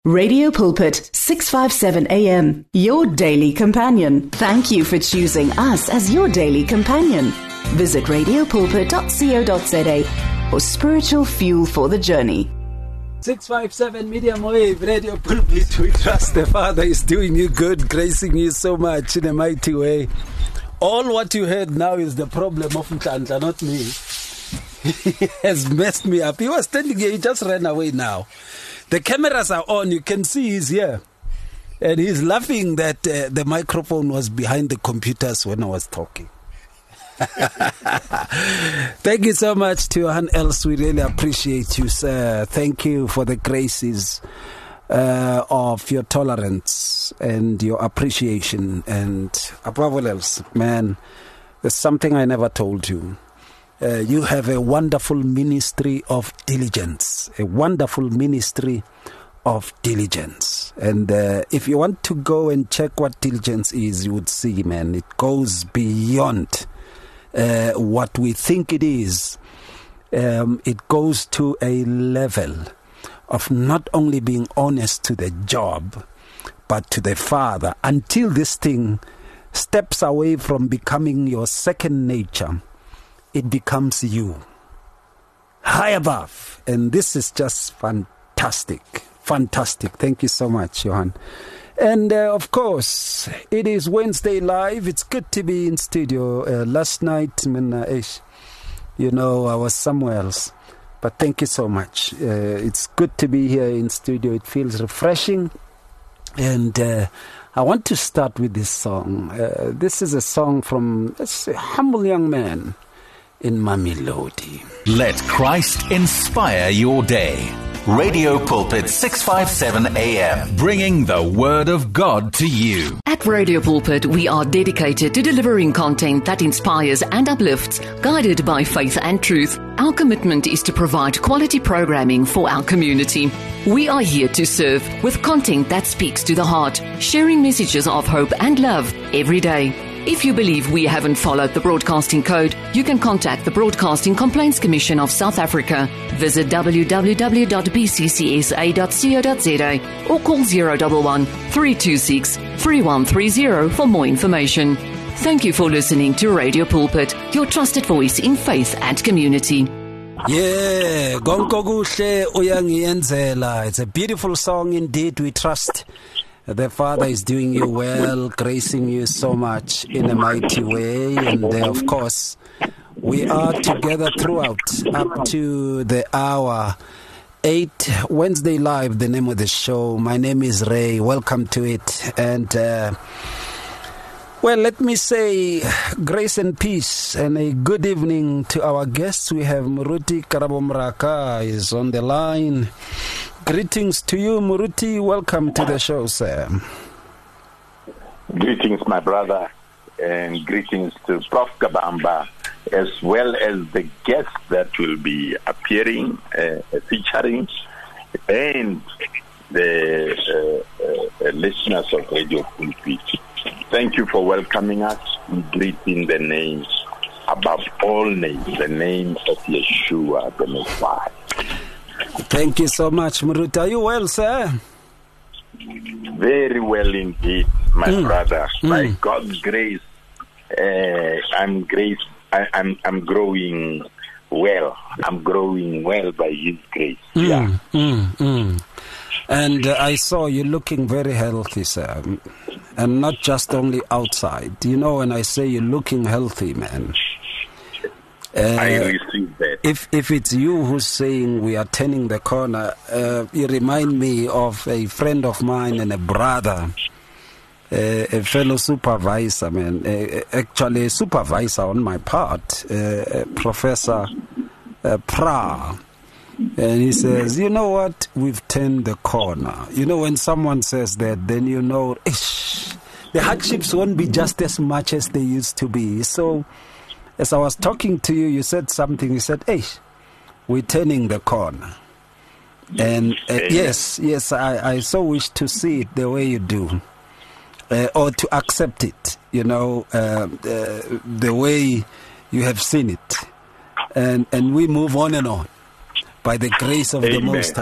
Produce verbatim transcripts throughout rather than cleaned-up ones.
Radio Pulpit, six fifty-seven A M, your daily companion. Thank you for choosing us as your daily companion. Visit radio pulpit dot co dot za for spiritual fuel for the journey. six fifty-seven Medium Wave, Radio Pulpit. We trust the Father is doing you good, gracing you so much in a mighty way. All what you heard now is the problem of Mtandla, not me. He has messed me up. He was standing here, he just ran away now. The cameras are on, you can see he's here. And he's laughing that uh, the microphone was behind the computers when I was talking. Thank you so much to Johan Els. We really appreciate you, sir. Thank you for the graces uh, of your tolerance and your appreciation. And above all else, man, there's something I never told you. Uh, you have a wonderful ministry of diligence, a wonderful ministry of diligence. And uh, if you want to go and check what diligence is, you would see, man, it goes beyond uh, what we think it is. Um, it goes to a level of not only being honest to the job, but to the Father, until this thing steps away from becoming your second nature. It becomes you, high above. And this is just fantastic, fantastic. Thank you so much, Johan. And uh, of course, it is Wednesday Live. It's good to be in studio. Uh, last night, you know, I was somewhere else. But thank you so much. Uh, it's good to be here in studio. It feels refreshing. And uh, I want to start with this song. Uh, this is a song from a humble young man in Mamelodi. Let Christ inspire your day. Radio Pulpit six fifty-seven A M, bringing the Word of God to you. At Radio Pulpit, we are dedicated to delivering content that inspires and uplifts, guided by faith and truth. Our commitment is to provide quality programming for our community. We are here to serve with content that speaks to the heart, sharing messages of hope and love every day. If you believe we haven't followed the broadcasting code, you can contact the Broadcasting Complaints Commission of South Africa. Visit w w w dot b c c s a dot co dot za or call zero one one, three two six, three one three zero for more information. Thank you for listening to Radio Pulpit, your trusted voice in faith and community. Yeah, Gonko Kuhle Uyangiyenzela. It's a beautiful song indeed. We trust the Father is doing you well, gracing you so much in a mighty way. And uh, of course, we are together throughout up to the hour eight. Wednesday Live, the name of the show. My name is Ray. Welcome to it. And uh, well, let me say grace and peace and a good evening to our guests. We have Muruti Karabomraka is on the line. Greetings to you, Muruti. Welcome to the show, sir. Greetings, my brother, and greetings to Professor Kabamba, as well as the guests that will be appearing, uh, featuring, and the uh, uh, listeners of Radio Pulpit. Thank you for welcoming us. We greet in the name, above all names, the name of Yeshua, the Messiah. Thank you so much, Muruti. Are you well, sir? Very well indeed, my mm. brother. Mm. By God's grace, uh, I'm grace. I, I'm I'm growing well. I'm growing well by His grace. Mm. Yeah. Mm. Mm. And uh, I saw you looking very healthy, sir, and not just only outside. You know, when I say you're looking healthy, man. Uh, I received that. If if it's you who's saying we are turning the corner, uh, you remind me of a friend of mine and a brother, uh, a fellow supervisor, man, uh, actually a supervisor on my part, uh, Professor uh, Pra. And he says, you know what, we've turned the corner. You know, when someone says that, then you know, ish, the hardships won't be just as much as they used to be. So, as I was talking to you, you said something. You said, hey, we're turning the corner. And uh, yes, yes, I, I so wish to see it the way you do. Uh, or to accept it, you know, uh, uh, the way you have seen it. And, and we move on and on by the grace of Amen. The Most High.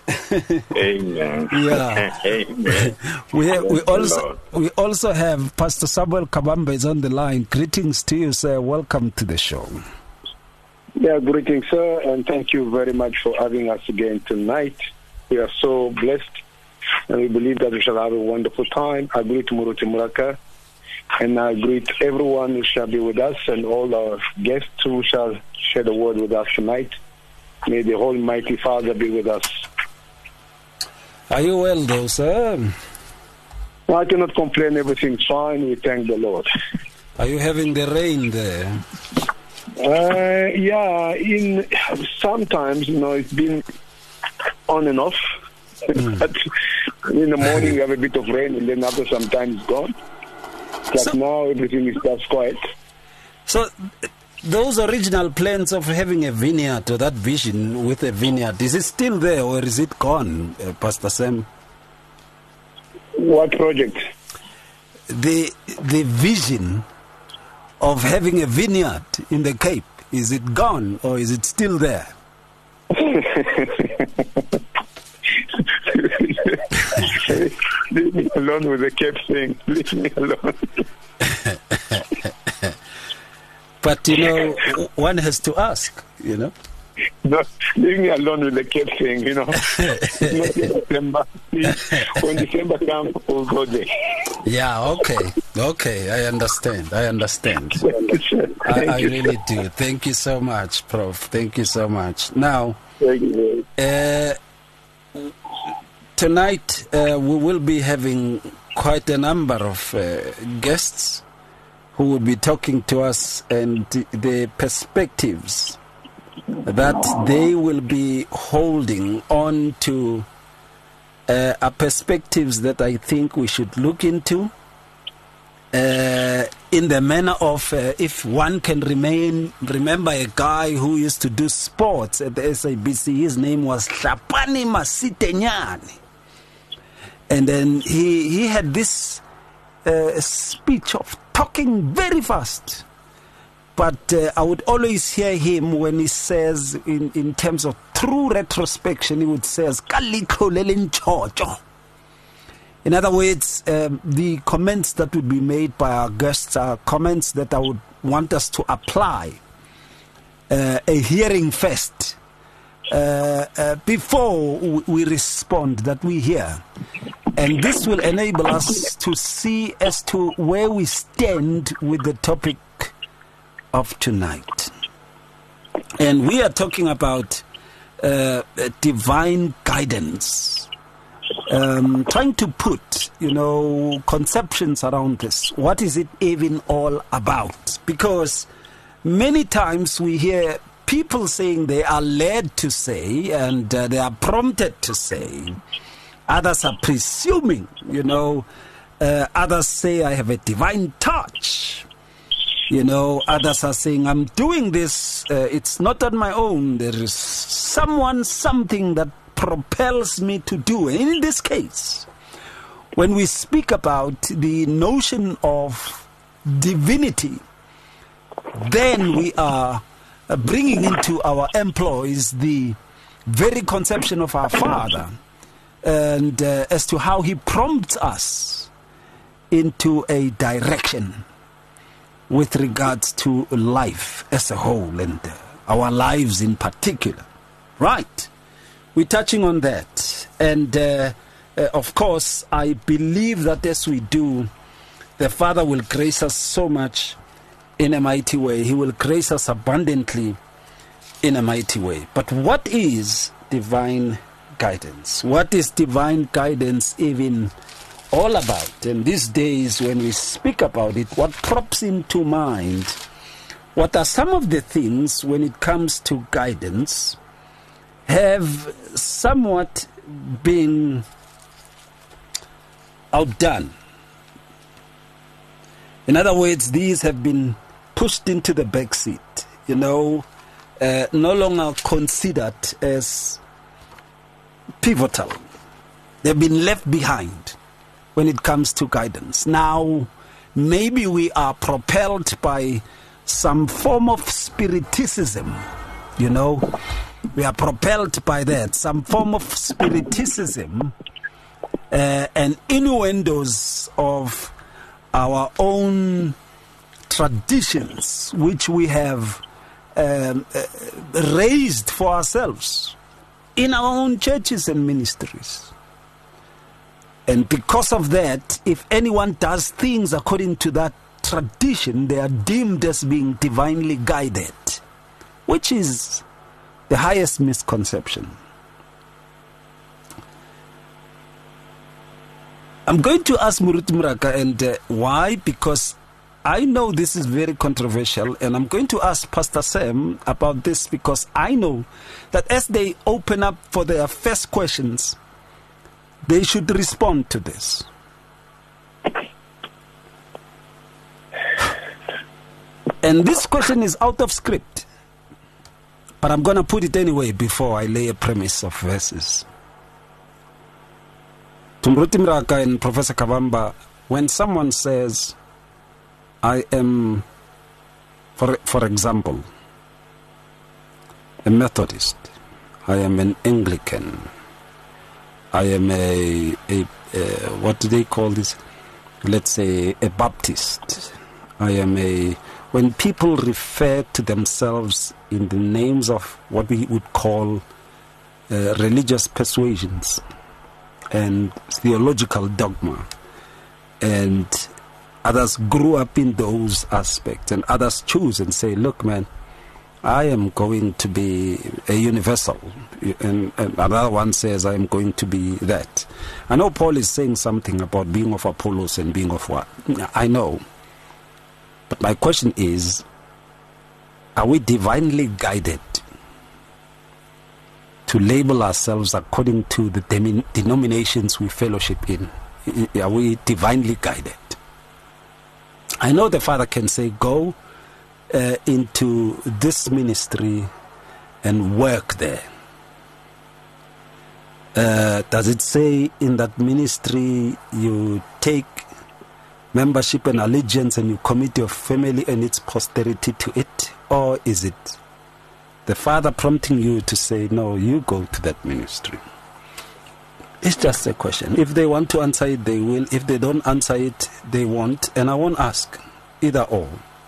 Amen. Yeah. Amen. We have, we Thank the also Lord. we also have Pastor Samuel Kabamba is on the line. Greetings to you, sir. Welcome to the show. Yeah, greetings, sir, and thank you very much for having us again tonight. We are so blessed, and we believe that we shall have a wonderful time. I greet Muruti Muraka, and I greet everyone who shall be with us and all our guests who shall share the word with us tonight. May the Almighty Father be with us. Are you well, though, sir? Well, I cannot complain. Everything's fine. We thank the Lord. Are you having the rain there? Uh, yeah, in sometimes, you know, it's been on and off. Mm. But in the morning, we have a bit of rain, and then after some time, it's gone. But so, now, everything is just quiet. So, those original plans of having a vineyard, or that vision with a vineyard, is it still there, or is it gone, uh, Pastor Sam? What project? The the vision of having a vineyard in the Cape, is it gone or is it still there? Leave me alone with the Cape thing. Leave me alone. But, you know, one has to ask, you know. No, leave me alone with the Cape thing, you know. December. When December comes, we'll go there. Yeah, okay. Okay, I understand. I understand. I, I really do. Thank you so much, Prof. Thank you so much. Now, uh, tonight uh, we will be having quite a number of uh, guests who will be talking to us, and the perspectives that they will be holding on to uh, are perspectives that I think we should look into uh, in the manner of uh, if one can remain remember a guy who used to do sports at the S A B C. His name was Hlapani Masitenyane, and then he he had this uh, speech of talking very fast. But uh, I would always hear him when he says, in, in terms of true retrospection, he would say, in other words, um, the comments that would be made by our guests are comments that I would want us to apply uh, a hearing first uh, uh, before we respond, that we hear. And this will enable us to see as to where we stand with the topic of tonight. And we are talking about uh, divine guidance, um, trying to put, you know, conceptions around this. What is it even all about? Because many times we hear people saying they are led to say, and uh, they are prompted to say. Others are presuming, you know, uh, others say, I have a divine touch. You know, others are saying, I'm doing this, uh, it's not on my own. There is someone, something that propels me to do. And in this case, when we speak about the notion of divinity, then we are uh, bringing into our employs the very conception of our Father, and uh, as to how he prompts us into a direction with regards to life as a whole, and uh, our lives in particular. Right. We're touching on that. And, uh, uh, of course, I believe that as we do, the Father will grace us so much in a mighty way. He will grace us abundantly in a mighty way. But what is divine guidance? What is divine guidance even all about? And these days when we speak about it, what pops into mind, what are some of the things when it comes to guidance have somewhat been outdone? In other words, these have been pushed into the back seat, you know, uh, no longer considered as pivotal. They've been left behind when it comes to guidance. Now, maybe we are propelled by some form of spiriticism, you know, We are propelled by that, some form of spiriticism uh, and innuendos of our own traditions, which we have um, uh, raised for ourselves in our own churches and ministries. And because of that, if anyone does things according to that tradition, they are deemed as being divinely guided, which is the highest misconception. I'm going to ask Muruti Muraka, and uh, why? Because I know this is very controversial, and I'm going to ask Pastor Sam about this because I know that as they open up for their first questions, they should respond to this. And this question is out of script, but I'm going to put it anyway before I lay a premise of verses. To Muruti Muraka and Professor Kavamba, when someone says, I am, for, for example, a Methodist, I am an Anglican, I am a, a, a, what do they call this? Let's say a Baptist. I am a, when people refer to themselves in the names of what we would call uh, religious persuasions and theological dogma, and others grew up in those aspects, and others choose and say, look, man, I am going to be a universal. And, and another one says, I am going to be that. I know Paul is saying something about being of Apollos and being of what? I know. But my question is, are we divinely guided to label ourselves according to the dem- denominations we fellowship in? Are we divinely guided? I know the Father can say, go uh, into this ministry and work there. Uh, does it say in that ministry you take membership and allegiance and you commit your family and its posterity to it? Or is it the Father prompting you to say, no, you go to that ministry? It's just a question. If they want to answer it, they will. If they don't answer it, they won't. And I won't ask. Either or.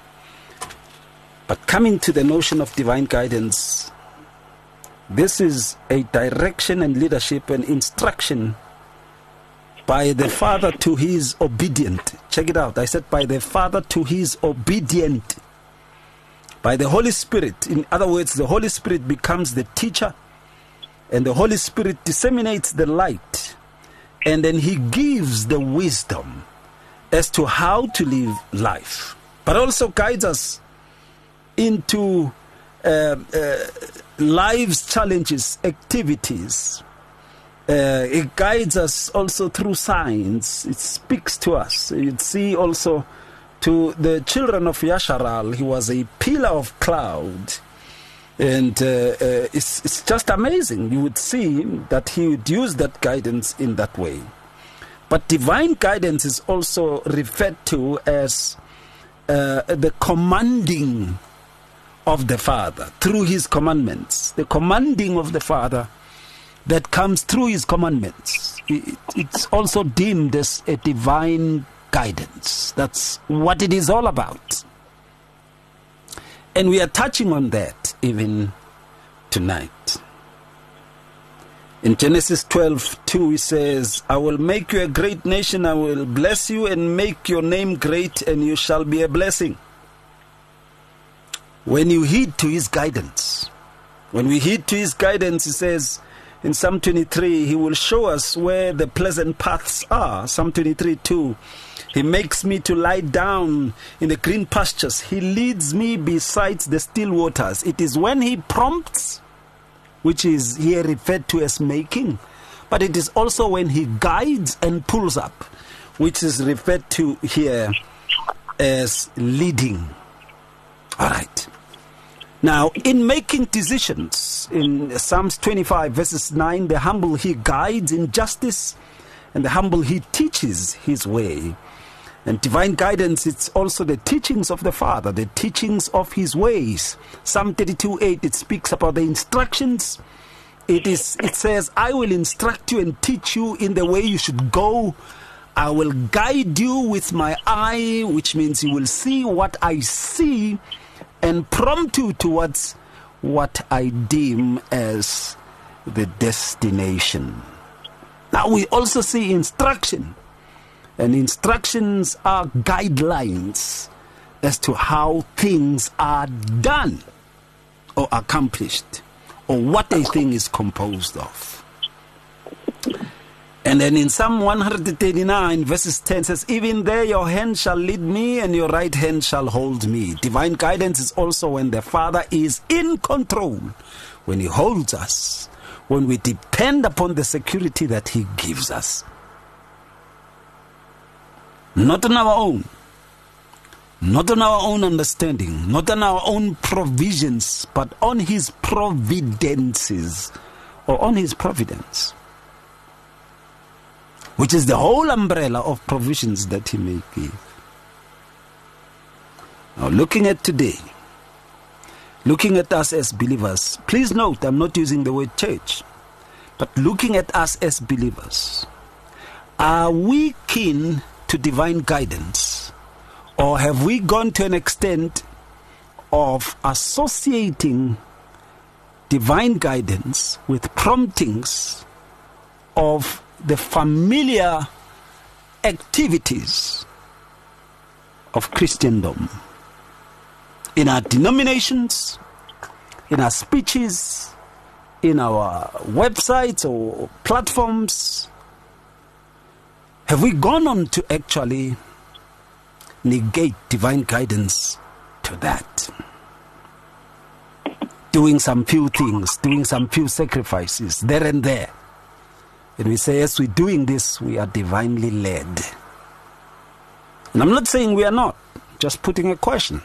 But coming to the notion of divine guidance, this is a direction and leadership and instruction by the Father to his obedient. Check it out. I said by the Father to his obedient. By the Holy Spirit. In other words, the Holy Spirit becomes the teacher, and the Holy Spirit disseminates the light, and then he gives the wisdom as to how to live life, but also guides us into uh, uh, life's challenges, activities. Uh, it guides us also through signs. It speaks to us. You'd see also to the children of Yasharal, he was a pillar of cloud. And uh, uh, it's, it's just amazing. You would see that he would use that guidance in that way. But divine guidance is also referred to as uh, the commanding of the Father through his commandments. The commanding of the Father that comes through his commandments. It, it's also deemed as a divine guidance. That's what it is all about. And we are touching on that even tonight. In Genesis twelve two, he says, I will make you a great nation, I will bless you and make your name great, and you shall be a blessing. When you heed to his guidance, when we heed to his guidance, he says in Psalm twenty-three, he will show us where the pleasant paths are. Psalm twenty-three two, he makes me to lie down in the green pastures. He leads me beside the still waters. It is when he prompts, which is here referred to as making, but it is also when he guides and pulls up, which is referred to here as leading. All right. Now, in making decisions, in Psalms twenty-five, verses nine, the humble he guides in justice, and the humble he teaches his way. And divine guidance, it's also the teachings of the Father, the teachings of his ways. Psalm thirty-two eight, it speaks about the instructions. It is. It says, I will instruct you and teach you in the way you should go. I will guide you with my eye, which means you will see what I see and prompt you towards what I deem as the destination. Now we also see instruction. And instructions are guidelines as to how things are done or accomplished, or what a thing is composed of. And then in Psalm one thirty-nine, verses ten says, even there your hand shall lead me and your right hand shall hold me. Divine guidance is also when the Father is in control, when he holds us, when we depend upon the security that he gives us. Not on our own, not on our own understanding, not on our own provisions, but on his providences, or on his providence, which is the whole umbrella of provisions that he may give. Now, looking at today, looking at us as believers, please note, I'm not using the word church, but looking at us as believers, are we keen to divine guidance, or have we gone to an extent of associating divine guidance with promptings of the familiar activities of Christendom in our denominations, in our speeches, in our websites or platforms? Have we gone on to actually negate divine guidance to that? Doing some few things, doing some few sacrifices there and there. And we say, as we're doing this, we are divinely led. And I'm not saying we are not, just putting a question.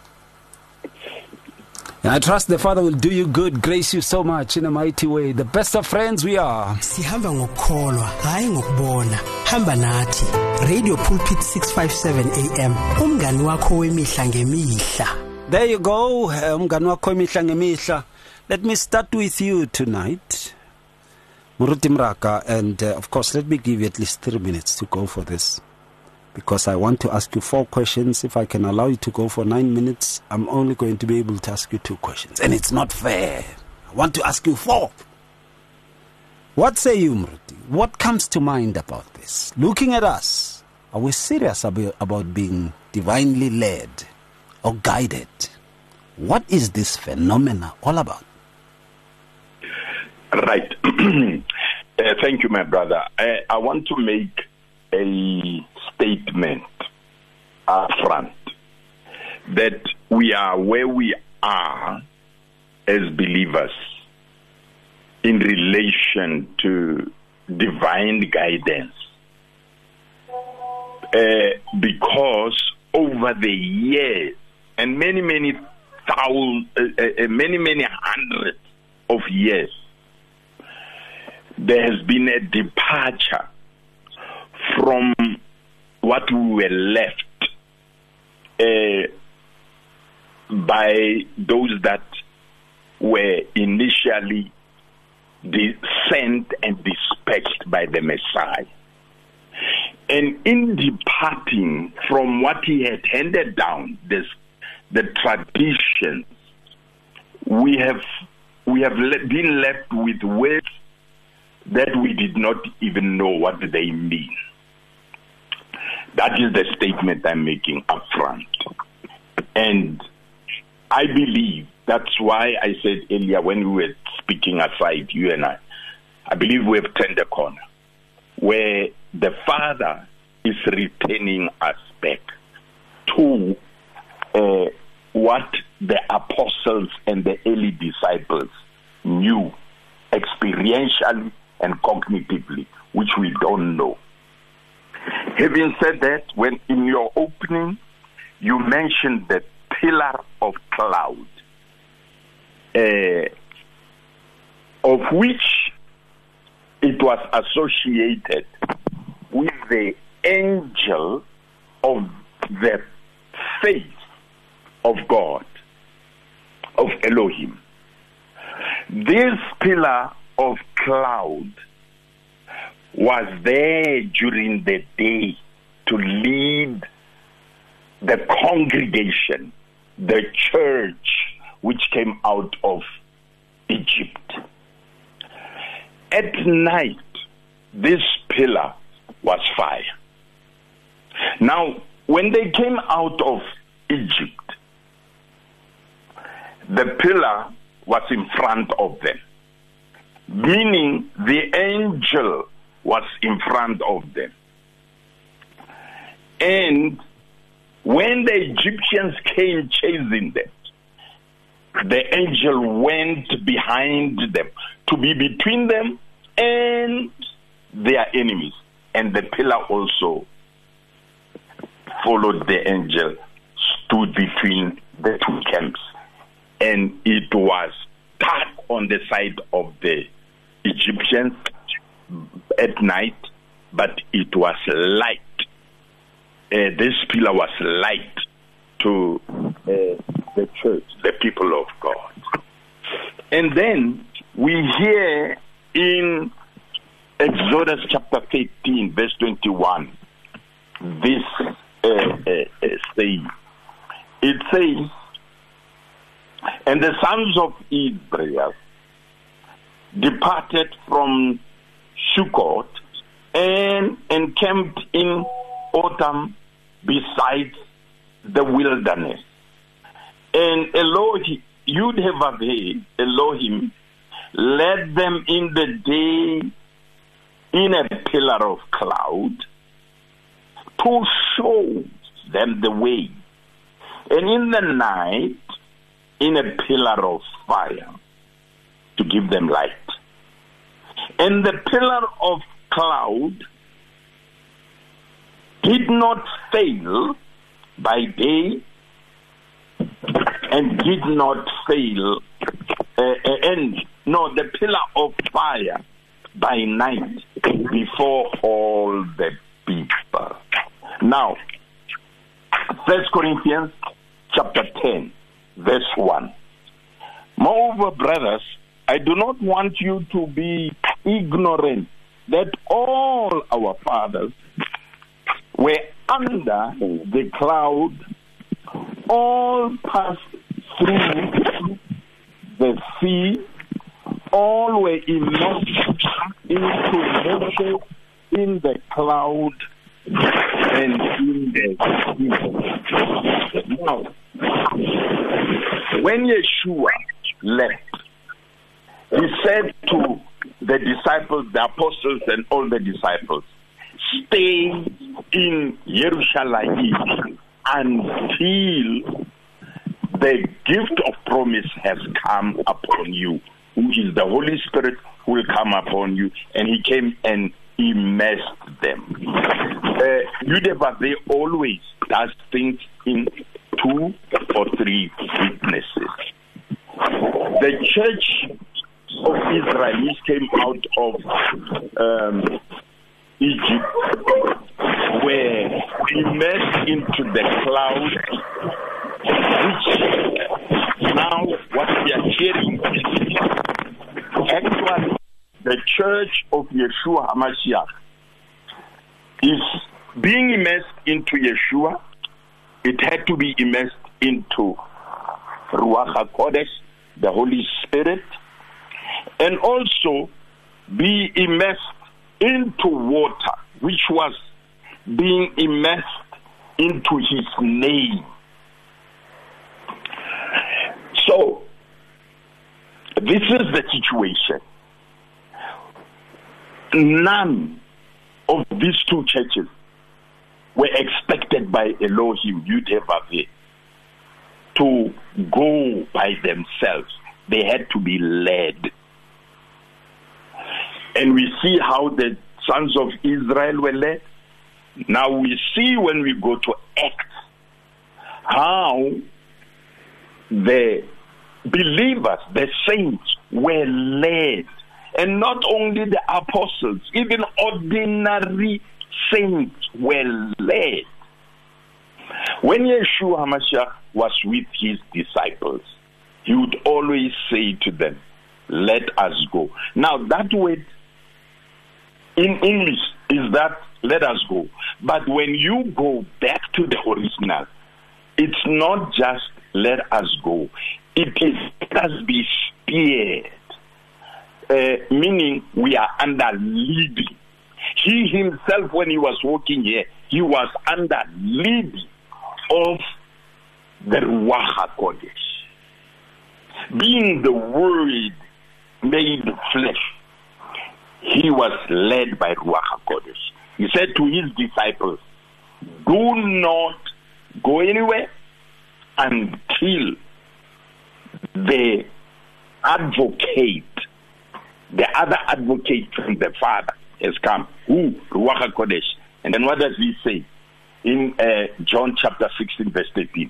And I trust the Father will do you good, grace you so much in a mighty way. The best of friends we are. Sihamba ngokukholwa, hayi ngokubona. Hamba nathi. Radio Pulpit six fifty-seven A M. Umngani wakho wemihla ngemihla. There you go. Umngani wakho wemihla ngemihla. Let me start with you tonight, Muruti Mraka, and uh, of course, let me give you at least three minutes to go for this, because I want to ask you four questions. If I can allow you to go for nine minutes, I'm only going to be able to ask you two questions. And it's not fair. I want to ask you four. What say you, Mruti? What comes to mind about this? Looking at us, are we serious about, about being divinely led or guided? What is this phenomena all about? Right. uh, thank you, my brother. I, I want to make a statement up front that we are where we are as believers in relation to divine guidance, uh, because over the years and many many thousands, uh, uh, many many hundreds of years, there has been a departure from what we were left uh, by those that were initially de- sent and dispatched by the Messiah. And in departing from what he had handed down, this, the traditions, we have we have le- been left with words that we did not even know what they mean. That is the statement I'm making up front. And I believe, that's why I said earlier when we were speaking aside, you and I, I believe we have turned a corner where the Father is returning us back to uh, what the apostles and the early disciples knew experientially and cognitively, which we don't know. Having said that, when in your opening you mentioned the pillar of cloud, uh, of which it was associated with the angel of cloud was there during the day to lead the congregation, the church which came out of Egypt. At night, this pillar was fire. Now, when they came out of Egypt, the pillar was in front of them, meaning the angel was in front of them. And when the Egyptians came chasing them, the angel went behind them to be between them and their enemies. And the pillar also followed the angel, stood between the two camps. And it was dark on the side of the Egyptians at night, but it was light. Uh, this pillar was light to uh, the church, the people of God. And then we hear in Exodus chapter fifteen, verse twenty-one, this uh, uh, uh, saying. It says, "And the sons of Israel departed from Sukkot and encamped in Otam beside the wilderness. And Elohim, Yud-Heh-Vav-Heh, Elohim, led them in the day in a pillar of cloud to show them the way, and in the night in a pillar of fire to give them light. And the pillar of cloud did not fail by day and did not fail uh, and no the pillar of fire by night before all the people." Now, First Corinthians chapter ten, verse one. "Moreover, brothers, I do not want you to be ignorant that all our fathers were under the cloud, all passed through the sea, all were immersed into motion in the cloud and in the sea." Now, when Yeshua left, he said to the disciples, the apostles and all the disciples, "Stay in Jerusalem until the gift of promise has come upon you, who is the Holy Spirit, who will come upon you." And he came and immersed them. Uh, Yud-Heh-Vav-Heh always does things in two or three witnesses. The church of Israel came out of um, Egypt, were immersed into the cloud, which now what we are hearing is actually the church of Yeshua HaMashiach is being immersed into Yeshua. It had to be immersed into Ruach HaKodesh, the Holy Spirit, and also be immersed into water, which was being immersed into his name. So, this is the situation. None of these two churches were expected by Elohim, Yud-Heh-Vav-Heh, to go by themselves. They had to be led. And we see how the sons of Israel were led. Now we see when we go to Acts how the believers, the saints, were led. And not only the apostles, even ordinary saints were led. When Yeshua HaMashiach was with his disciples, he would always say to them, let us go. Now, that word in English is that let us go. But when you go back to the original, it's not just let us go. It is let us be spared, uh, meaning we are under leading. He himself, when he was walking here, he was under leading of the Ruach HaKodesh. Being the Word made flesh, he was led by Ruach HaKodesh. He said to his disciples, do not go anywhere until the advocate, the other advocate from the Father has come. Who? Ruach HaKodesh. And then what does he say? In uh, John chapter sixteen, verse thirteen.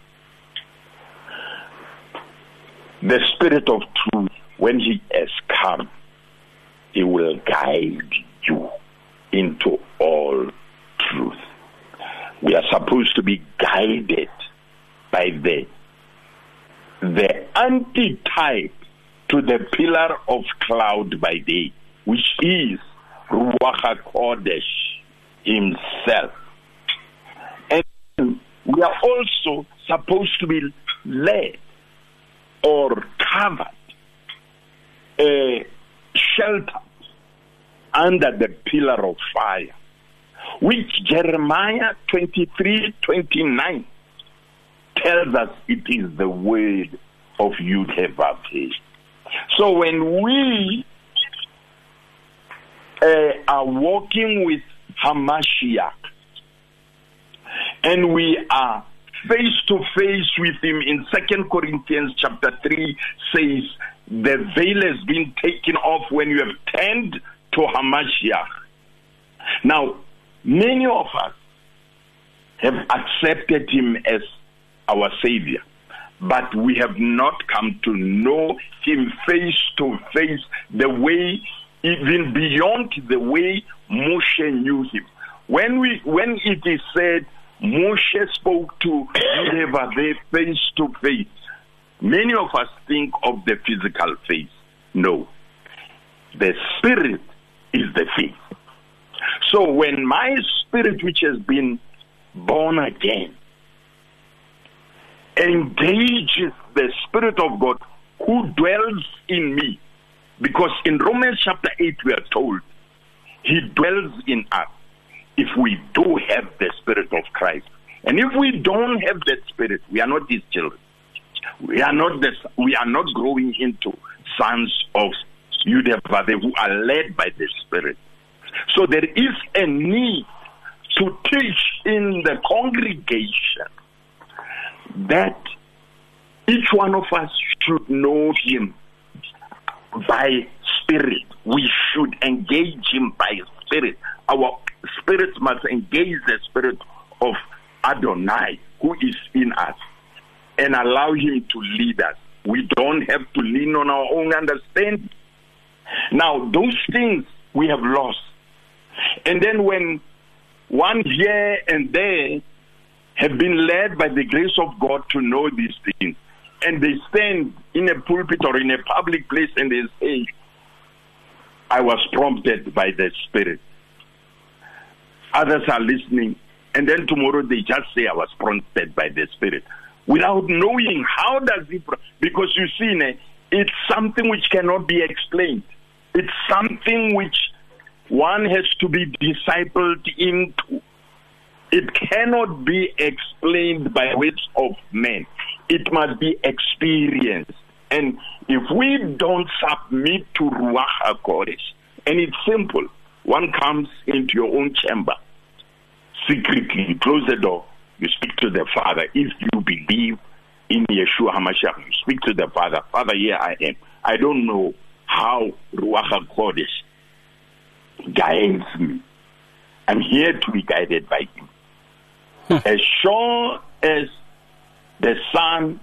The Spirit of truth, when he has come, he will guide you into all truth. We are supposed to be guided by the, the antitype to the pillar of cloud by day, which is Ruach HaKodesh himself. And we are also supposed to be led or covered, uh, sheltered under the pillar of fire, which Jeremiah twenty-three twenty-nine tells us it is the word of Yud-Heh-Vav-Heh. So when we uh, are walking with Hamashiach and we are face to face with him, in Second Corinthians chapter three says the veil has been taken off when you have turned to Hamashiach. Now, many of us have accepted him as our Savior, but we have not come to know him face to face, the way, even beyond the way Moshe knew him. When we, when it is said Moshe spoke to Yud-Heh-Vav-Heh face to face, many of us think of the physical face. No. The spirit is the faith. So when my spirit, which has been born again, engages the Spirit of God who dwells in me, because in Romans chapter eight we are told he dwells in us if we do have the Spirit of Christ. And if we don't have that Spirit, we are not his children. We are not this, we are not growing into sons of Yud-Heh-Vav-Heh who are led by the Spirit. So there is a need to teach in the congregation that each one of us should know him by spirit. We should engage him by spirit. Our spirits must engage the spirit of Adonai who is in us and allow him to lead us. We don't have to lean on our own understanding. Now, those things we have lost. And then when one here and there have been led by the grace of God to know these things, and they stand in a pulpit or in a public place and they say, I was prompted by the Spirit. Others are listening, and then tomorrow they just say, I was prompted by the Spirit, without knowing how does it, because you see, it's something which cannot be explained. It's something which one has to be discipled into. It cannot be explained by words of men. It must be experienced. And if we don't submit to Ruach HaKodesh, and it's simple, one comes into your own chamber, secretly, you close the door, you speak to the Father. If you believe in Yeshua HaMashiach, you speak to the Father, Father, here I am. I don't know how Ruach HaKodesh guides me. I'm here to be guided by him. Hmm. As sure as the sun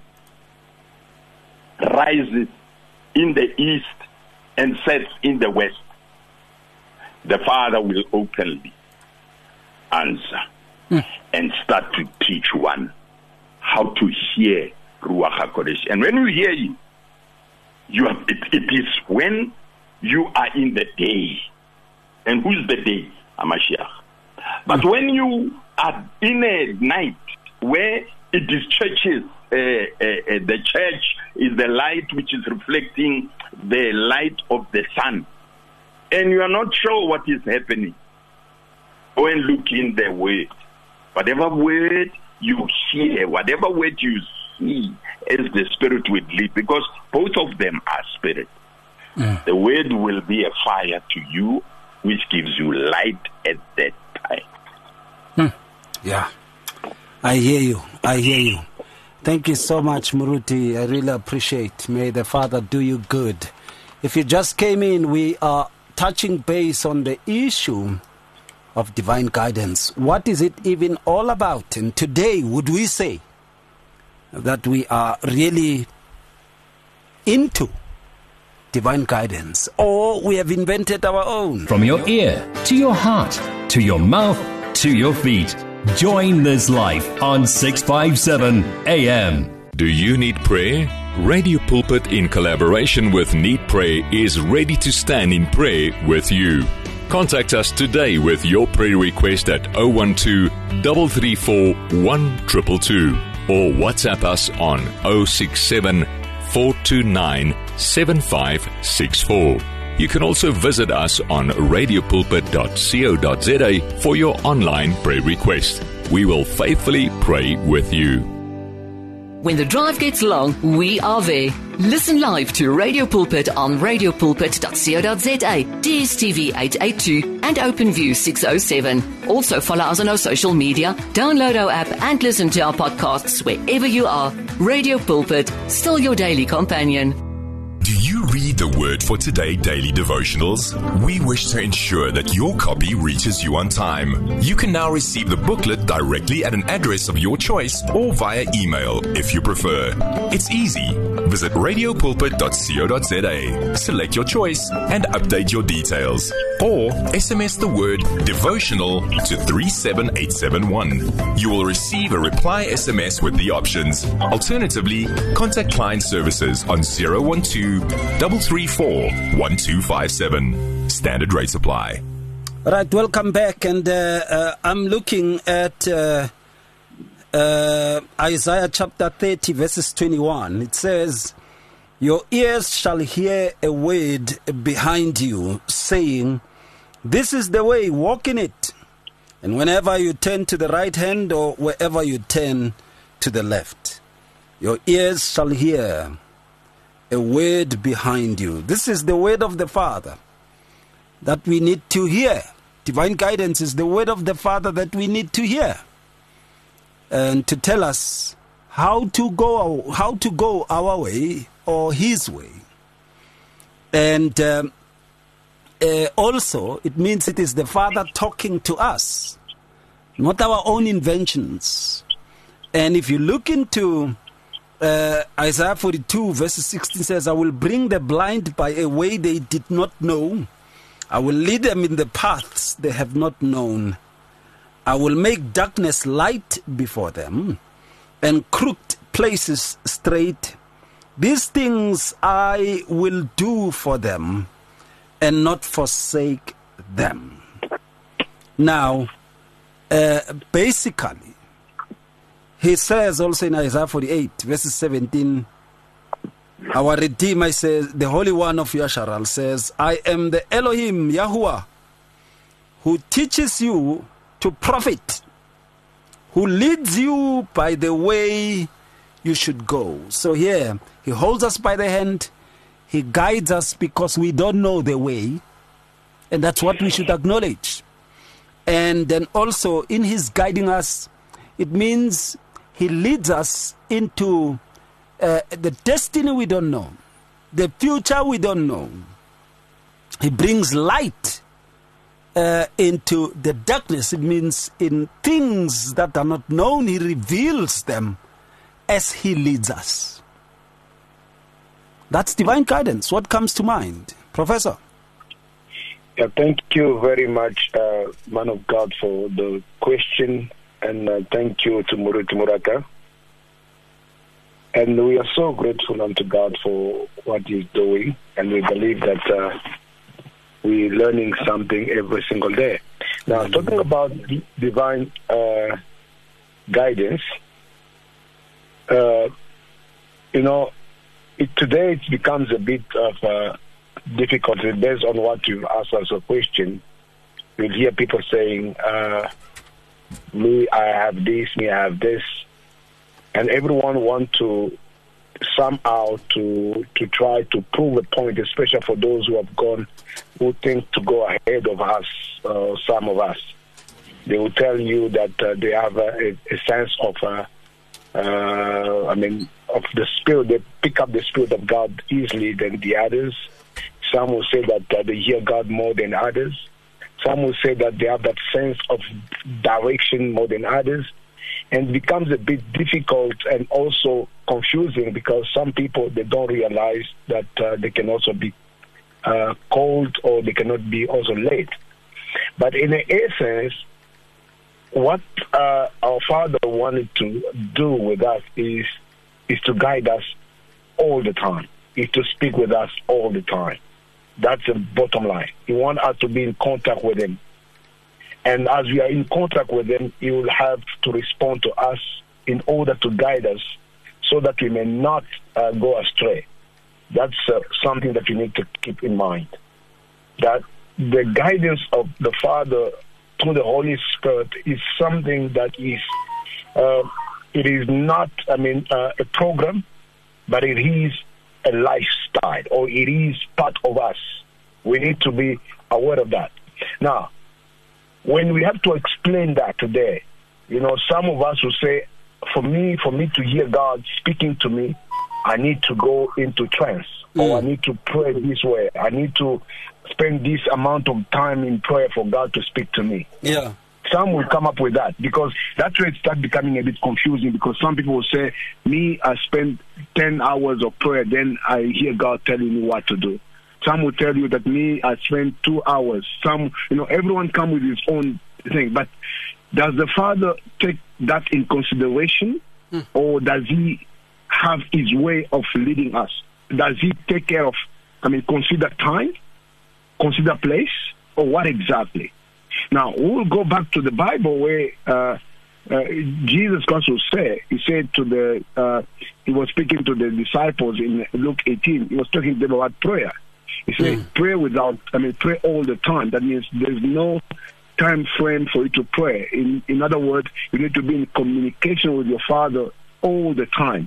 rises in the east and sets in the west, the Father will openly answer hmm. and start to teach one how to hear Ruach HaKodesh. And when you hear him, You have, it, it is when you are in the day. And who's the day? Hamashiach. But mm-hmm. when you are in a night where it is churches, uh, uh, uh, the church is the light which is reflecting the light of the sun, and you are not sure what is happening, go and look in the word. Whatever word you hear, whatever word you see, as the Spirit will lead, because both of them are spirit. Mm. The word will be a fire to you, which gives you light at that time. Hmm. Yeah, I hear you. I hear you. Thank you so much, Muruti. I really appreciate. May the Father do you good. If you just came in, we are touching base on the issue of divine guidance. What is it even all about? And today, would we say that we are really into divine guidance, or we have invented our own? From your ear to your heart, to your mouth, to your feet. Join this life on six fifty-seven A M. Do you need prayer? Radio Pulpit, in collaboration with Need Pray, is ready to stand in prayer with you. Contact us today with your prayer request at zero one two, three three four, one two two two or WhatsApp us on zero six seven, four two nine, seven five six four. You can also visit us on radio pulpit dot co dot za for your online prayer request. We will faithfully pray with you. When the drive gets long, we are there. Listen live to Radio Pulpit on radio pulpit dot co dot za, D S T V eight eighty-two and OpenView six oh seven. Also follow us on our social media, download our app and listen to our podcasts wherever you are. Radio Pulpit, still your daily companion. Do you read the Word for Today daily devotionals? We wish to ensure that your copy reaches you on time. You can now receive the booklet directly at an address of your choice or via email if you prefer. It's easy. Visit radio pulpit dot co dot za, select your choice and update your details. Or S M S the word devotional to three seven eight seven one. You will receive a reply S M S with the options. Alternatively, contact client services on zero one two, three three four, one two five seven. Standard rates apply. All right, welcome back. And uh, uh, I'm looking at uh, uh, Isaiah chapter thirty, verses twenty-one. It says, your ears shall hear a word behind you, saying, this is the way, walk in it. And whenever you turn to the right hand or wherever you turn to the left, your ears shall hear a word behind you. This is the word of the Father that we need to hear. Divine guidance is the word of the Father that we need to hear, and to tell us how to go, how to go our way or His way. And um, uh, also, it means it is the Father talking to us, not our own inventions. And if you look into Uh, Isaiah forty-two verses sixteen says, I will bring the blind by a way they did not know. I will lead them in the paths they have not known. I will make darkness light before them and crooked places straight. These things I will do for them and not forsake them. Now, uh, basically, He says also in Isaiah forty-eight, verses seventeen, our Redeemer says, the Holy One of Yasharal says, I am the Elohim, Yahuwah, who teaches you to profit, who leads you by the way you should go. So here, He holds us by the hand, He guides us because we don't know the way, and that's what we should acknowledge. And then also, in His guiding us, it means He leads us into uh, the destiny we don't know, the future we don't know. He brings light uh, into the darkness. It means in things that are not known, He reveals them as He leads us. That's divine guidance. What comes to mind, Professor? Yeah, thank you very much, uh, man of God, for the question. And uh, thank you to Muruti Muraka. And we are so grateful unto God for what He's doing, and we believe that uh, we're learning something every single day. Now, talking about divine uh, guidance, uh, you know, it, today it becomes a bit of uh, difficulty based on what you've asked us a question. You'll hear people saying, uh, me, I have this, me, I have this. And everyone wants to somehow to to try to prove a point, especially for those who have gone, who think to go ahead of us, uh, some of us. They will tell you that uh, they have a, a sense of, uh, uh, I mean, of the Spirit. They pick up the Spirit of God easily than the others. Some will say that uh, they hear God more than others. Some will say that they have that sense of direction more than others. And it becomes a bit difficult and also confusing because some people, they don't realize that uh, they can also be uh, cold or they cannot be also late. But in essence, what uh, our Father wanted to do with us is, is to guide us all the time, is to speak with us all the time. That's the bottom line. He wants us to be in contact with Him. And as we are in contact with Him, He will have to respond to us in order to guide us so that we may not uh, go astray. That's uh, something that you need to keep in mind. That the guidance of the Father through the Holy Spirit is something that is, uh, it is not, I mean, uh, a program, but it is a lifestyle, or it is part of us. We need to be aware of that. Now, when we have to explain that today, you know, some of us will say, for me, for me to hear God speaking to me, I need to go into trance, mm. or I need to pray this way. I need to spend this amount of time in prayer for God to speak to me. Yeah. Some will come up with that because that's where it starts becoming a bit confusing, because some people will say, me, I spend ten hours of prayer, then I hear God telling me what to do. Some will tell you that me, I spend two hours. Some, you know, everyone comes with his own thing. But does the Father take that in consideration, mm. or does He have His way of leading us? Does He take care of, I mean, consider time, consider place, or what exactly? Now, we'll go back to the Bible where uh, uh, Jesus Christ will say, He said to the, uh, He was speaking to the disciples in Luke eighteen, He was talking to them about prayer. He said, mm. pray without, I mean, pray all the time. That means there's no time frame for you to pray. In, in other words, you need to be in communication with your Father all the time.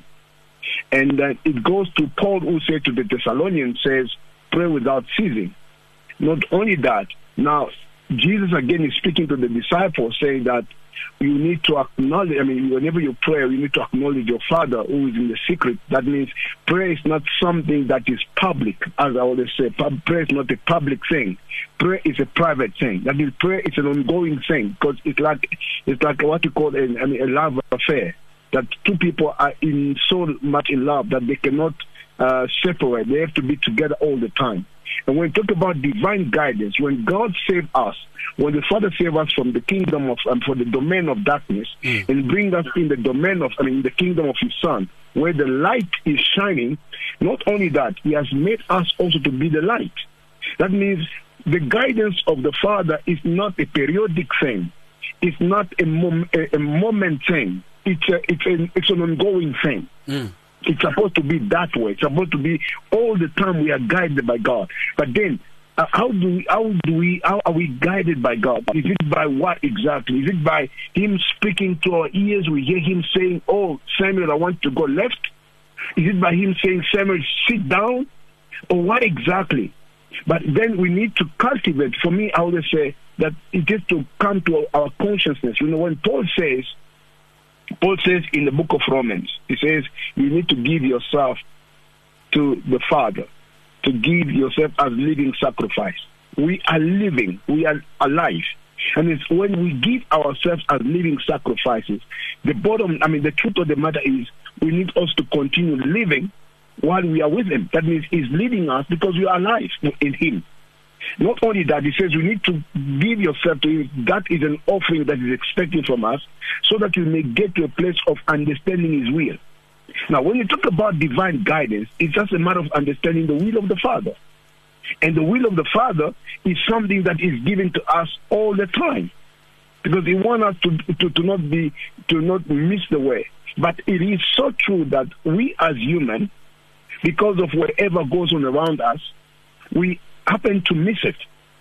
And uh, it goes to Paul, who said to the Thessalonians, says, pray without ceasing. Not only that, now, Jesus again is speaking to the disciples, saying that you need to acknowledge, I mean, whenever you pray, you need to acknowledge your Father who is in the secret. That means prayer is not something that is public, as I always say. Prayer is not a public thing. Prayer is a private thing. That means prayer is an ongoing thing, because it's like it's like what you call a, I mean, a love affair. That two people are in so much in love that they cannot uh, separate. They have to be together all the time. And when we talk about divine guidance, when God saved us, when the Father saved us from the kingdom of, um, for the domain of darkness, mm. and bring us in the domain of, I mean, the kingdom of His Son, where the light is shining, not only that, He has made us also to be the light. That means the guidance of the Father is not a periodic thing. It's not a, mom, a, a moment thing. It's, a, it's, a, it's an ongoing thing. Mm. It's supposed to be that way. It's supposed to be all the time we are guided by God. But then, uh, how do we, how do we, how are we guided by God? Is it by what exactly? Is it by Him speaking to our ears? We hear Him saying, "Oh, Samuel, I want to go left." Is it by Him saying, "Samuel, sit down"? Or what exactly? But then we need to cultivate. For me, I always say that it is to come to our consciousness. You know, when Paul says, Paul says in the book of Romans, he says, you need to give yourself to the Father, to give yourself as living sacrifice. We are living, we are alive. And it's when we give ourselves as living sacrifices, the bottom, I mean, the truth of the matter is we need us to continue living while we are with Him. That means He's leading us because we are alive in Him. Not only that, He says you need to give yourself to Him. That is an offering that He's expecting from us, so that you may get to a place of understanding His will. Now, when you talk about divine guidance, it's just a matter of understanding the will of the Father. And the will of the Father is something that is given to us all the time, because He wants us to, to, to not be to not miss the way. But it is so true that we as humans, because of whatever goes on around us, we happen to miss it.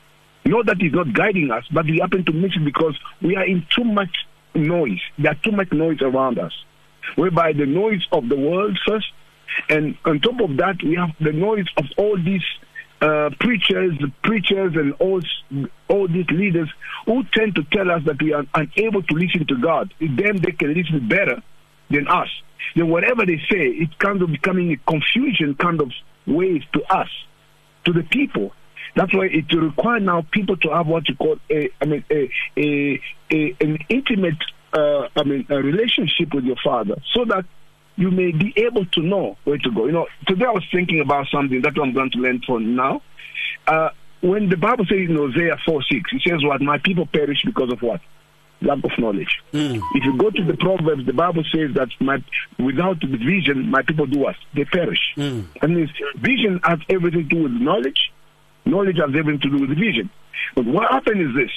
Not that He's not guiding us, but we happen to miss it because we are in too much noise. There's too much noise around us, whereby the noise of the world first, and on top of that, we have the noise of all these uh, preachers, preachers, and all all these leaders who tend to tell us that we are unable to listen to God. Them, they can listen better than us. Then whatever they say, it's kind of becoming a confusion kind of ways to us, to the people. That's why it requires now people to have what you call a, I mean, a, a, a an intimate, uh, I mean, a relationship with your Father, so that you may be able to know where to go. You know, today I was thinking about something that I'm going to learn from now. Uh, when the Bible says in Hosea four six, it says, "What my people perish because of what? Lack of knowledge." Mm. If you go to the Proverbs, the Bible says that my, without the vision, my people do what? They perish. Mm. And vision has everything to do with knowledge. Knowledge has everything to do with the vision. But what happened is this,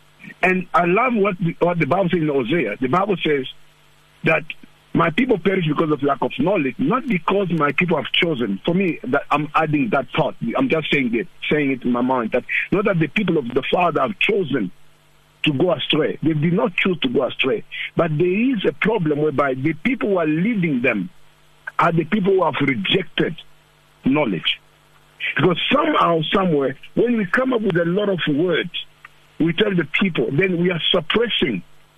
and I love what the, what the Bible says in Hosea. The Bible says that my people perish because of lack of knowledge, not because my people have chosen. For me, that I'm adding that thought. I'm just saying it, saying it in my mind, that not that the people of the Father have chosen to go astray. They did not choose to go astray. But there is a problem whereby the people who are leading them are the people who have rejected knowledge. Because somehow, somewhere, when we come up with a lot of words, we tell the people, then we are suppressing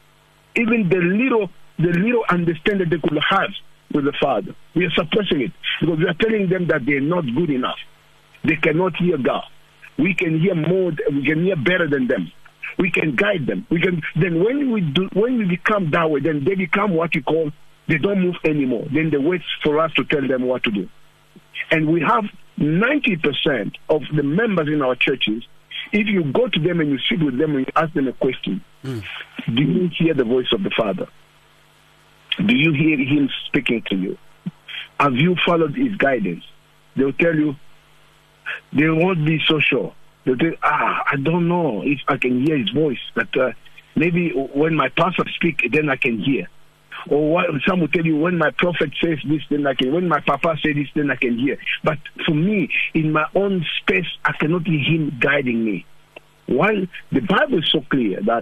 even the little the little understanding they could have with the Father. We are suppressing it because we are telling them that they're not good enough. They cannot hear God. We can hear more, we can hear better than them. We can guide them. We can. Then when we do, when we become that way, then they become what you call, they don't move anymore. Then they wait for us to tell them what to do. And we have ninety percent of the members in our churches, if you go to them and you sit with them and you ask them a question, mm. do you hear the voice of the Father? Do you hear Him speaking to you? Have you followed His guidance? They'll tell you, they won't be so sure. They'll tell you, ah, I don't know if I can hear His voice. But uh, maybe when my pastor speaks, then I can hear. Or what, some will tell you, when my prophet says this, then I can. When my papa says this, then I can hear. But for me, in my own space, I cannot hear Him guiding me. While the Bible is so clear that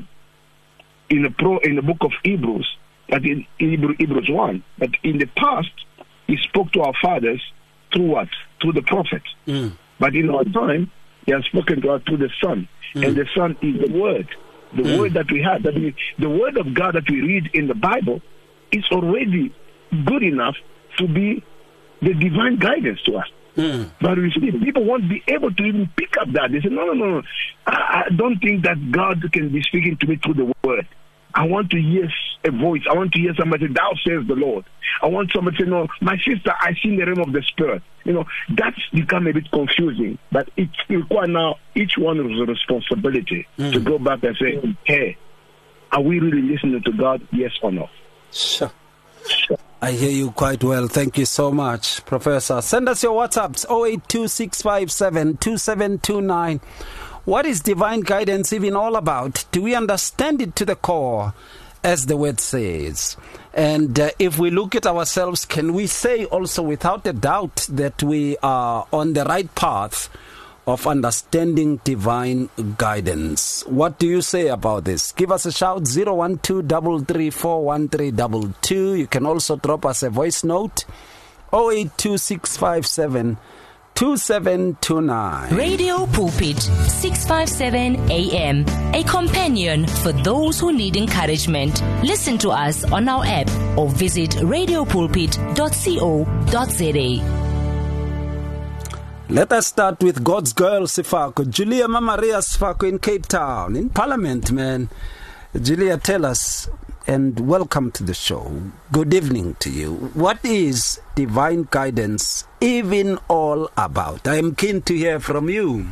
in the pro in the book of Hebrews, that in, in Hebrew, Hebrews one, that in the past He spoke to our fathers through what? Through the prophets. Mm. But in our time, He has spoken to us through the Son, mm. and the Son is the Word, the mm. Word that we have. That means the Word of God that we read in the Bible is already good enough to be the divine guidance to us. Mm. But we see people won't be able to even pick up that. They say, no, no, no, no. I, I don't think that God can be speaking to me through the Word. I want to hear a voice. I want to hear somebody say, "Thou says the Lord." I want somebody to say, "No, my sister, I see in the realm of the Spirit." You know, that's become a bit confusing. But it requires now each one of the responsibility mm. to go back and say, "Hey, are we really listening to God? Yes or no?" Sure. Sure. I hear you quite well. Thank you so much, Professor. Send us your WhatsApps, zero eight two six five seven two seven two nine. What is divine guidance even all about? Do we understand it to the core, as the word says? And uh, if we look at ourselves, can we say also without a doubt that we are on the right path of understanding divine guidance? What do you say about this? Give us a shout, zero one two three three four one three two two. You can also drop us a voice note, zero eight two six five seven two seven two nine. Radio Pulpit, six fifty-seven A M, a companion for those who need encouragement. Listen to us on our app or visit radio pulpit dot co dot za. Let us start with God's girl, Sifako. Julia Mamaria Sifako in Cape Town, in Parliament, man. Julia, tell us, and welcome to the show. Good evening to you. What is divine guidance even all about? I am keen to hear from you.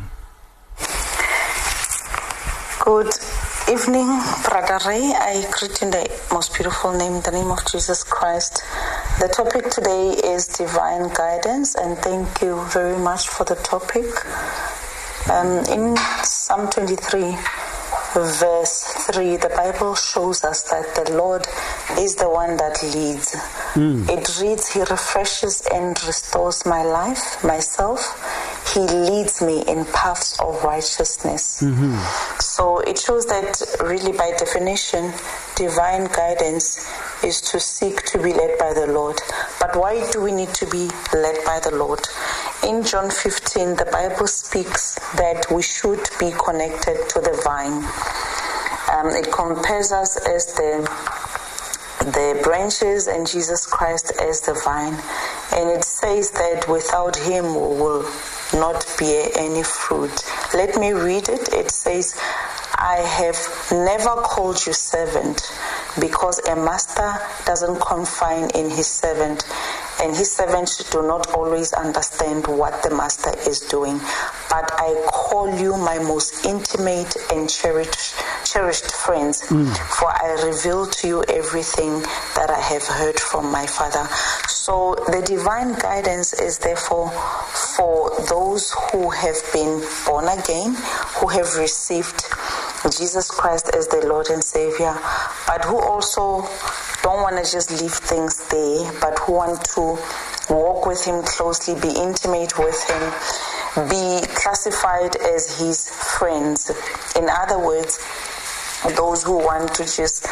Good evening, Brother Ray. I greet you in the most beautiful name, in the name of Jesus Christ. The topic today is divine guidance, and thank you very much for the topic. Um, in Psalm twenty-three, verse three, the Bible shows us that the Lord is the one that leads. Mm. It reads, He refreshes and restores my life, myself. He leads me in paths of righteousness. Mm-hmm. So it shows that really by definition, divine guidance is to seek to be led by the Lord. But why do we need to be led by the Lord? In John fifteen, the Bible speaks that we should be connected to the vine. Um, it compares us as the the branches and Jesus Christ as the vine. And it says that without Him we will not bear any fruit. Let me read it. It says, I have never called you servant, because a master doesn't confine in his servant, and his servants do not always understand what the master is doing. But I call you my most intimate and cherished, cherished friends, mm. for I reveal to you everything that I have heard from my Father. So the divine guidance is therefore for those who have been born again, who have received Jesus Christ as their Lord and Savior, but who also don't want to just leave things there, but who want to walk with Him closely, be intimate with Him, be classified as His friends. In other words, those who want to just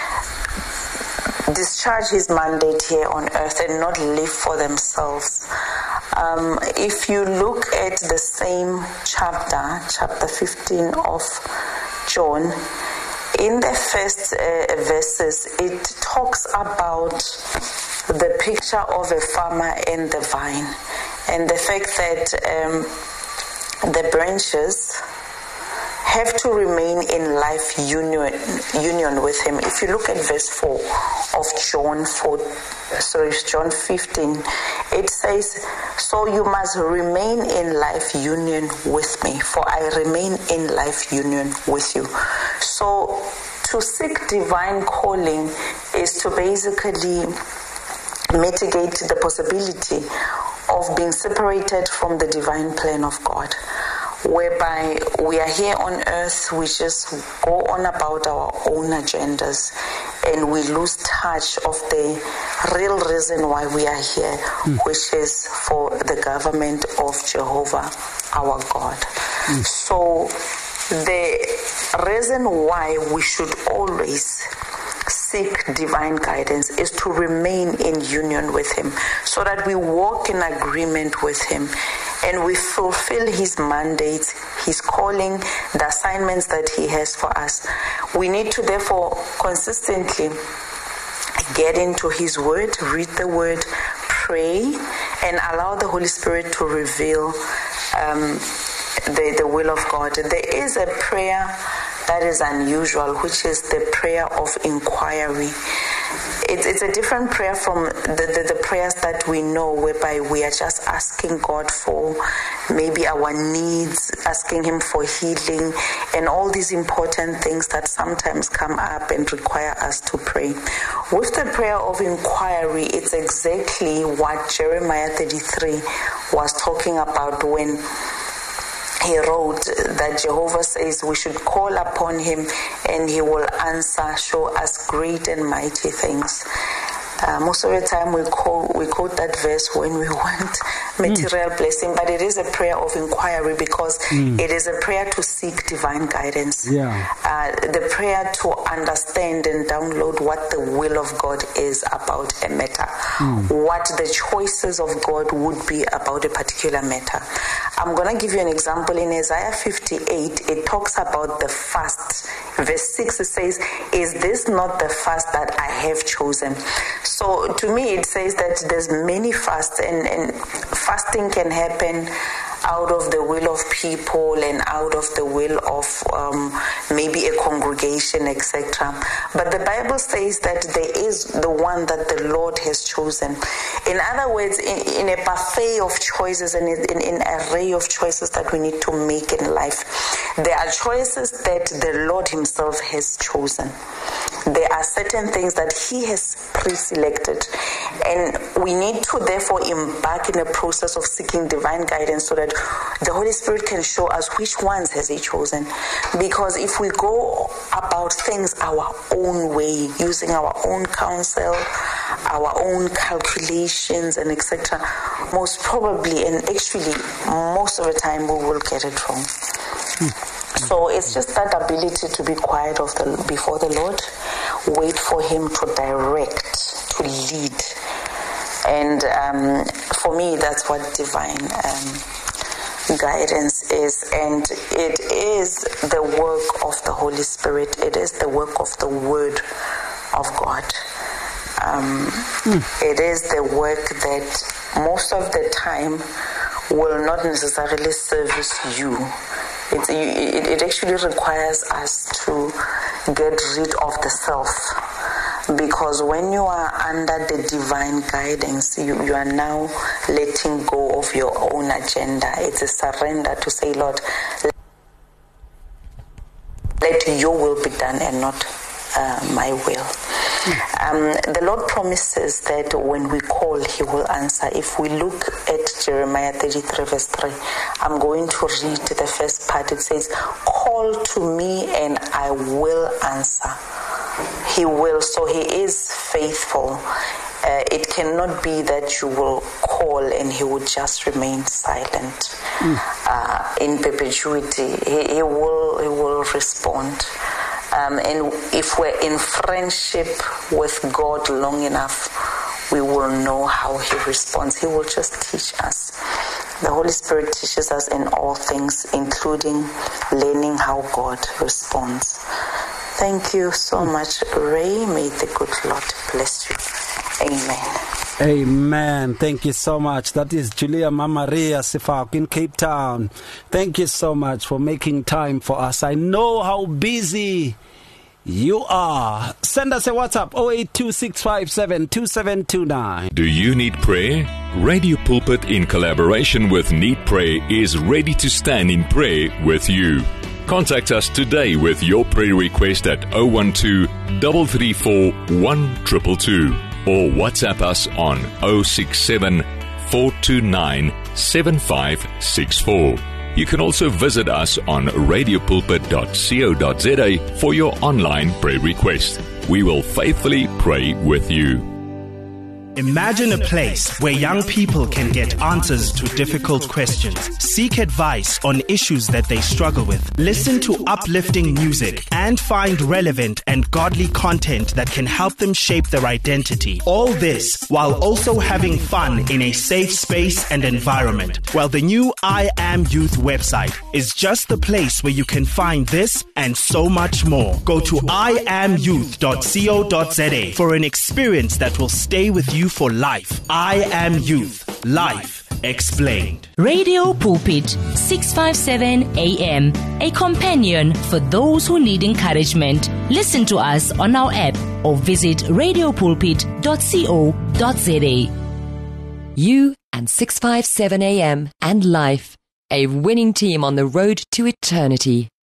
discharge His mandate here on earth and not live for themselves. Um, if you look at the same chapter, chapter fifteen of John, in the first uh, verses, it talks about the picture of a farmer and the vine, and the fact that um, the branches have to remain in life union union with Him. If you look at verse four of John four, sorry, John fifteen, it says, "So you must remain in life union with me, for I remain in life union with you." So to seek divine calling is to basically mitigate the possibility of being separated from the divine plan of God, whereby we are here on earth, we just go on about our own agendas and we lose touch of the real reason why we are here, mm. which is for the government of Jehovah, our God. Mm. So the reason why we should always seek divine guidance is to remain in union with Him, so that we walk in agreement with Him and we fulfill His mandates, His calling, the assignments that He has for us. We need to therefore consistently get into His Word, read the Word, pray, and allow the Holy Spirit to reveal um, the, the will of God. There is a prayer that is unusual, which is the prayer of inquiry. It's, it's a different prayer from the, the, the prayers that we know, whereby we are just asking God for maybe our needs, asking Him for healing, and all these important things that sometimes come up and require us to pray. With the prayer of inquiry, it's exactly what Jeremiah thirty-three was talking about when he wrote that Jehovah says we should call upon Him and He will answer, show us great and mighty things. Uh, most of the time we call, we quote that verse when we want material mm. blessing, but it is a prayer of inquiry because mm. it is a prayer to seek divine guidance. Yeah. Uh, the prayer to understand and download what the will of God is about a matter, mm. what the choices of God would be about a particular matter. I'm going to give you an example. In Isaiah fifty-eight, it talks about the fast. Verse six, it says, "Is this not the fast that I have chosen?" So to me, it says that there's many fasts, and, and fasting can happen out of the will of people and out of the will of um, maybe a congregation, et cetera. But the Bible says that there is the one that the Lord has chosen. In other words, in, in a buffet of choices and in, in an array of choices that we need to make in life, there are choices that the Lord Himself has chosen. There are certain things that He has pre-selected, and we need to therefore embark in a process of seeking divine guidance so that the Holy Spirit can show us which ones has He chosen. Because if we go about things our own way, using our own counsel, our own calculations, and et cetera, most probably, and actually most of the time, we will get it wrong. So it's just that ability to be quiet of the, before the Lord, wait for Him to direct, to lead. And um, for me, that's what divine um, guidance is. And it is the work of the Holy Spirit. It is the work of the Word of God. Um, mm. It is the work that most of the time will not necessarily service you. It, it, it actually requires us to get rid of the self. Because when you are under the divine guidance, you, you are now letting go of your own agenda. It's a surrender to say, Lord, let your will be done and not uh, my will. Um, the Lord promises that when we call, He will answer. If we look at Jeremiah thirty-three verse three, I'm going to read the first part. It says, call to me and I will answer. He will, so He is faithful. Uh, it cannot be that you will call and He will just remain silent mm. uh, in perpetuity. He, he will, He will respond. Um, and if we're in friendship with God long enough, we will know how He responds. He will just teach us. The Holy Spirit teaches us in all things, including learning how God responds. Thank you so much, Ray. May the good Lord bless you. Amen. Amen. Thank you so much. That is Julia Mamaria Sifak in Cape Town. Thank you so much for making time for us. I know how busy you are. Send us a WhatsApp oh eight two six five seven two seven two nine. Do you need prayer? Radio Pulpit, in collaboration with Need Pray, is ready to stand in prayer with you. Contact us today with your prayer request at oh one two, three three four, one two two two or WhatsApp us on oh six seven, four two nine, seven five six four. You can also visit us on radio pulpit dot co dot za for your online prayer request. We will faithfully pray with you. Imagine a place where young people can get answers to difficult questions, seek advice on issues that they struggle with, listen to uplifting music, and find relevant and godly content that can help them shape their identity. All this while also having fun in a safe space and environment. Well, the new I Am Youth website is just the place where you can find this and so much more. Go to i am youth dot co dot za for an experience that will stay with you for life. I Am Youth. Life explained. Radio Pulpit, six fifty-seven A M, a companion for those who need encouragement. Listen to us on our app or visit radio pulpit dot co dot za. You and six fifty-seven A M and Life, a winning team on the road to eternity.